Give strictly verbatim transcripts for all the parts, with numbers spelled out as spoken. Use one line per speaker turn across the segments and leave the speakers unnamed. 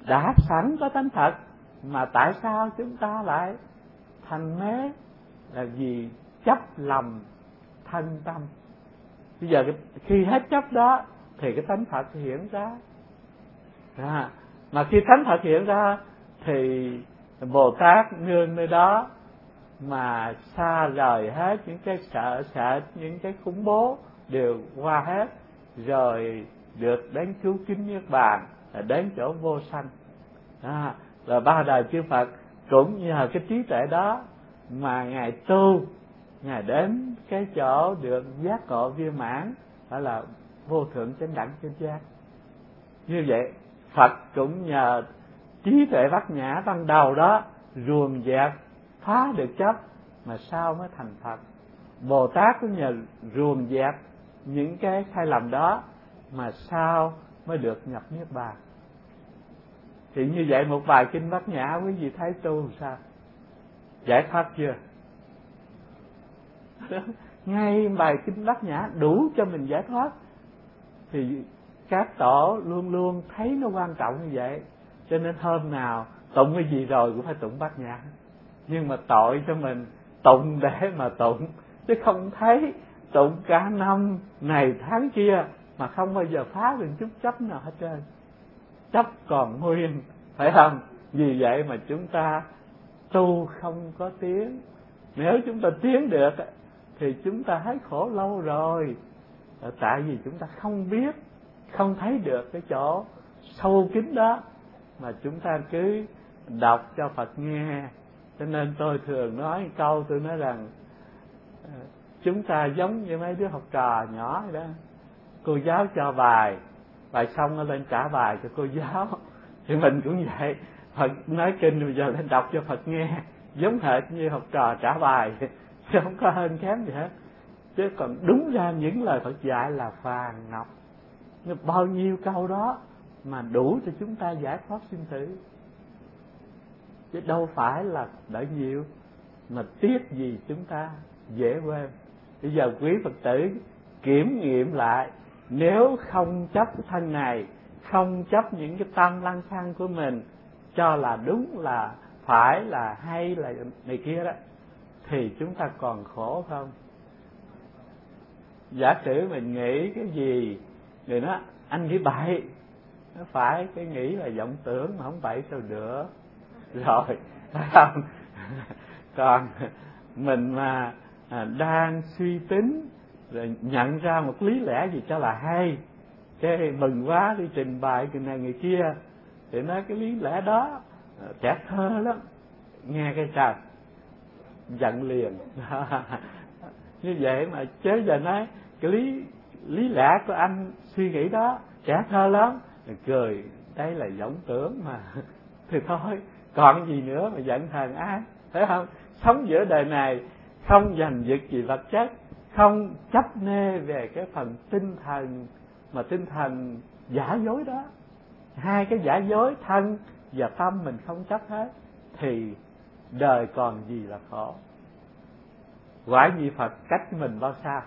đã sẵn có tánh thật, mà tại sao chúng ta lại thành mê? Là vì chấp lầm thân tâm. Bây giờ khi hết chấp đó thì cái tánh Phật hiện ra. À, mà khi tánh Phật hiện ra thì Bồ Tát nương nơi đó mà xa rời hết những cái sợ sợ, những cái khủng bố đều qua hết, rồi được đến cứu kính Niết Bàn, là đến chỗ vô sanh. À, rồi ba đời chư Phật cũng nhờ cái trí tuệ đó mà ngài tu, ngài đến cái chỗ được giác ngộ viên mãn, đó là vô thượng chánh đẳng chánh giác. Như vậy Phật cũng nhờ trí tuệ bát nhã ban đầu đó ruồng dẹp phá được chấp mà sao mới thành Phật. Bồ Tát cũng nhờ ruồng dẹp những cái sai lầm đó mà sao mới được nhập Niết Bàn. Thì như vậy một bài kinh bát nhã quý vị thấy tu sao? Giải thoát chưa? Ngay bài kinh bát nhã đủ cho mình giải thoát. Thì các tổ luôn luôn thấy nó quan trọng như vậy, cho nên hôm nào tụng cái gì rồi cũng phải tụng bát nhã. Nhưng mà tội cho mình tụng để mà tụng, chứ không thấy tụng cả năm này tháng kia mà không bao giờ phá được chút chấp nào hết trơn. Chấp còn nguyên, phải không? Vì vậy mà chúng ta tu không có tiến. Nếu chúng ta tiến được thì chúng ta thấy khổ lâu rồi. Tại vì chúng ta không biết, không thấy được cái chỗ sâu kín đó, mà chúng ta cứ đọc cho Phật nghe. Cho nên tôi thường nói câu, tôi nói rằng chúng ta giống như mấy đứa học trò nhỏ vậy đó. Cô giáo cho bài, bài xong nó lên trả bài cho cô giáo. Thì mình cũng vậy, Phật nói kinh bây giờ lên đọc cho Phật nghe, giống hệt như học trò trả bài, chứ không có hơn kém gì hết. Chứ còn đúng ra những lời Phật dạy là vàng ngọc, nhưng bao nhiêu câu đó mà đủ cho chúng ta giải thoát sinh tử, chứ đâu phải là đợi nhiều. Mà tiếc gì chúng ta dễ quên. Bây giờ quý Phật tử kiểm nghiệm lại, nếu không chấp cái thân này, không chấp những cái tâm lăng xăng của mình cho là đúng, là phải, là hay, là này kia đó, thì chúng ta còn khổ không? Giả sử mình nghĩ cái gì người nói anh nghĩ bậy, nó phải, cái nghĩ là vọng tưởng mà không bậy sao được rồi, phải không? Còn mình mà à, đang suy tính rồi nhận ra một lý lẽ gì cho là hay, cái mừng quá đi trình bày người này người kia, thì nói cái lý lẽ đó trẻ thơ lắm, nghe cái trời giận liền. Như vậy mà chế giờ nói cái lý lý lẽ của anh suy nghĩ đó trẻ thơ lắm, rồi cười, đây là vọng tưởng mà. Thì thôi, còn gì nữa mà giận hờn ai, phải không? Sống giữa đời này không giành giật gì vật chất, không chấp nê về cái phần tinh thần, mà tinh thần giả dối đó. Hai cái giả dối thân và tâm mình không chấp hết, thì đời còn gì là khổ. Quả như Phật cách mình bao xa?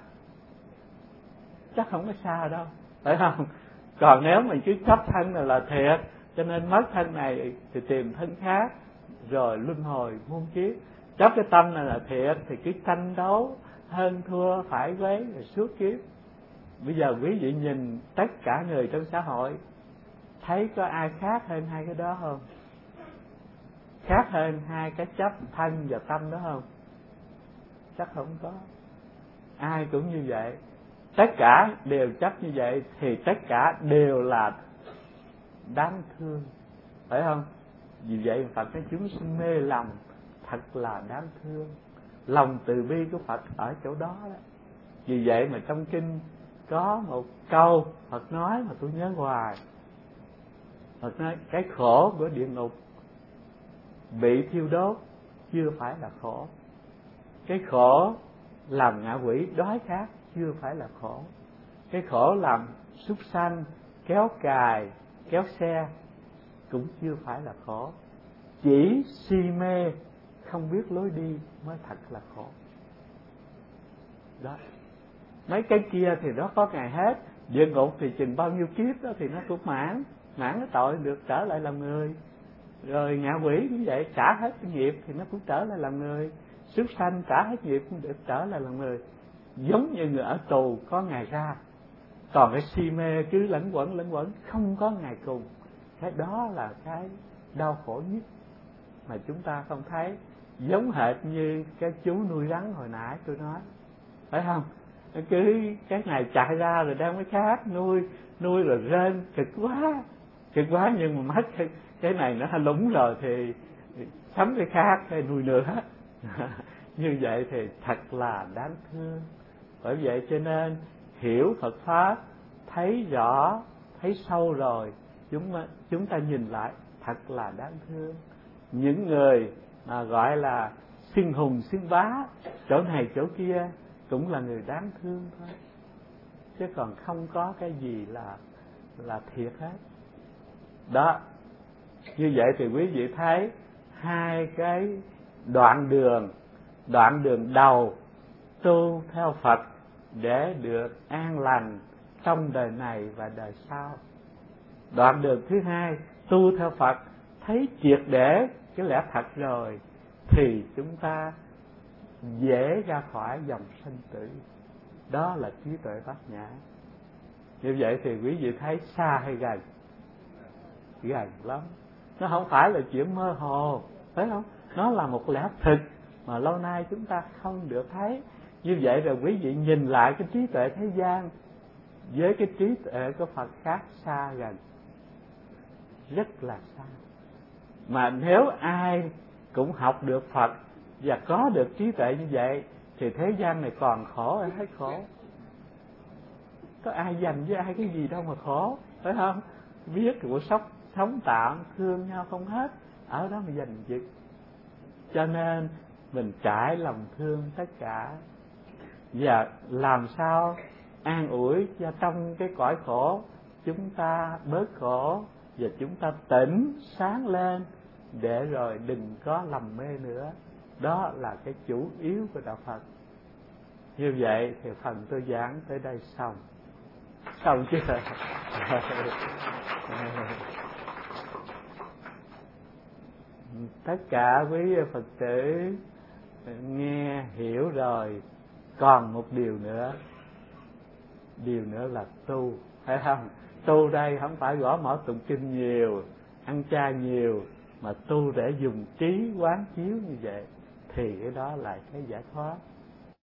Chắc không có xa đâu, phải không? Còn nếu mình cứ chấp thân này là thiệt, cho nên mất thân này thì tìm thân khác, rồi luân hồi muôn kiếp. Chấp cái tâm này là thiệt thì cứ tranh đấu, hơn thua, phải quấy rồi suốt kiếp. Bây giờ quý vị nhìn tất cả người trong xã hội, thấy có ai khác hơn hai cái đó không? Khác hơn hai cái chấp thân và tâm đó không? Chắc không có. Ai cũng như vậy. Tất cả đều chấp như vậy thì tất cả đều là đáng thương, phải không? Vì vậy Phật nói chúng sinh mê lòng thật là đáng thương. Lòng từ bi của Phật ở chỗ đó đó. Vì vậy mà trong kinh có một câu Phật nói mà tôi nhớ hoài. Phật nói cái khổ của địa ngục bị thiêu đốt chưa phải là khổ. Cái khổ làm ngạ quỷ đói khát chưa phải là khổ. Cái khổ làm súc sanh, kéo cài, kéo xe cũng chưa phải là khổ. Chỉ si mê không biết lối đi mới thật là khổ. Đó. Mấy cái kia thì nó có ngày hết. Địa ngục thì chừng bao nhiêu kiếp đó thì nó cũng mãn, mãn cái tội được trở lại làm người. Rồi ngạ quỷ cũng vậy, trả hết cái nghiệp thì nó cũng trở lại làm người. Súc sanh trả hết nghiệp cũng được trở lại làm người. Giống như người ở tù có ngày ra, còn cái si mê cứ lẫn quẩn lẫn quẩn không có ngày cùng. Cái đó là cái đau khổ nhất mà chúng ta không thấy. Giống hệt như cái chú nuôi rắn hồi nãy tôi nói, phải không? Cứ cái ngày chạy ra rồi đem cái khác nuôi, nuôi rồi rên cực quá, cực quá, nhưng mà mất cái, cái này nó lúng rồi thì sắm cái khác hay nuôi nữa. Như vậy thì thật là đáng thương. Bởi vậy cho nên hiểu Phật pháp, thấy rõ, thấy sâu rồi, chúng chúng ta nhìn lại thật là đáng thương. Những người mà gọi là xưng hùng xưng bá chỗ này chỗ kia cũng là người đáng thương thôi, chứ còn không có cái gì là là thiệt hết. Đó, như vậy thì quý vị thấy hai cái đoạn đường, đoạn đường đầu tu theo Phật để được an lành trong đời này và đời sau. Đoạn đường thứ hai, tu theo Phật thấy triệt để cái lẽ thật rồi thì chúng ta dễ ra khỏi dòng sanh tử. Đó là trí tuệ bát nhã. Như vậy thì quý vị thấy xa hay gần? Gần lắm. Nó không phải là chuyện mơ hồ, phải không? Nó là một lẽ thực mà lâu nay chúng ta không được thấy. Như vậy rồi quý vị nhìn lại cái trí tuệ thế gian với cái trí tuệ của Phật khác xa gần, rất là xa. Mà nếu ai cũng học được Phật và có được trí tuệ như vậy thì thế gian này còn khổ hay hết khổ? Có ai dành với ai cái gì đâu mà khổ, phải không? Biết cuộc sống sống tạm, thương nhau không hết, ở đó mà giành giật. Cho nên mình trải lòng thương tất cả và làm sao an ủi cho trong cái cõi khổ chúng ta bớt khổ và chúng ta tỉnh sáng lên, để rồi đừng có lầm mê nữa. Đó là cái chủ yếu của đạo Phật. Như vậy thì phần tôi giảng tới đây xong. Xong chứ. Tất cả quý Phật tử nghe hiểu rồi, còn một điều nữa, điều nữa là tu, phải không? Tu đây không phải gõ mõ tụng kinh nhiều, ăn chay nhiều, mà tu để dùng trí quán chiếu như vậy thì cái đó là cái giải thoát.